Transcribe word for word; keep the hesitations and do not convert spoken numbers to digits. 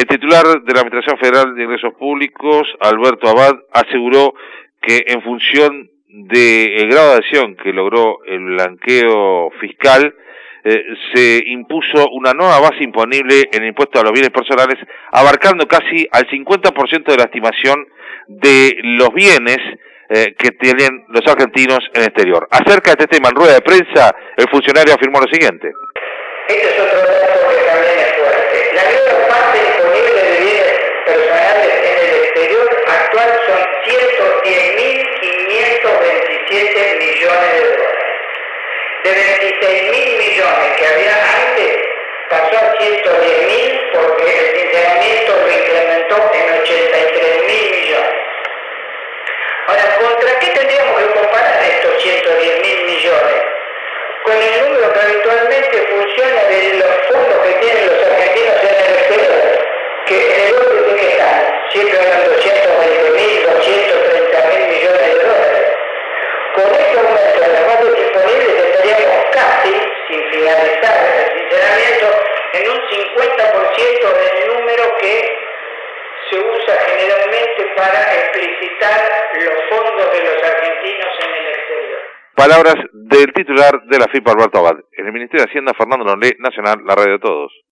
titular de la Administración Federal de Ingresos Públicos, Alberto Abad, aseguró que en función del grado de adhesión que logró el blanqueo fiscal, eh, se impuso una nueva base imponible en el impuesto a los bienes personales, abarcando casi al cincuenta por ciento de la estimación de los bienes eh, que tienen los argentinos en el exterior. Acerca de este tema, en rueda de prensa, el funcionario afirmó lo siguiente. Este es otro dato que también es fuerte. La nueva base disponible de bienes personales en el exterior actual son ciento diez mil quinientos veintisiete millones de dólares. De veintiséis mil millones que había antes, pasó a ciento diez mil porque el sinceramiento lo incrementó en ochenta y tres mil millones. Ahora, ¿contra qué tendríamos que comparar estos ciento diez mil millones? Con el número que habitualmente funciona de los fondos que tienen los argentinos en el exterior, que en el orden de que están, siempre hablan doscientos veinte mil, doscientos treinta mil millones de dólares. Con este aumento de las bases disponibles estaríamos casi, sin finalizar el sinceramiento, en un cincuenta por ciento del número que se usa generalmente para explicitar los fondos de los argentinos en el exterior. Palabras del titular de la F I P, Alberto Abad. En el Ministerio de Hacienda, Fernando Lonlé, Nacional, la radio de todos.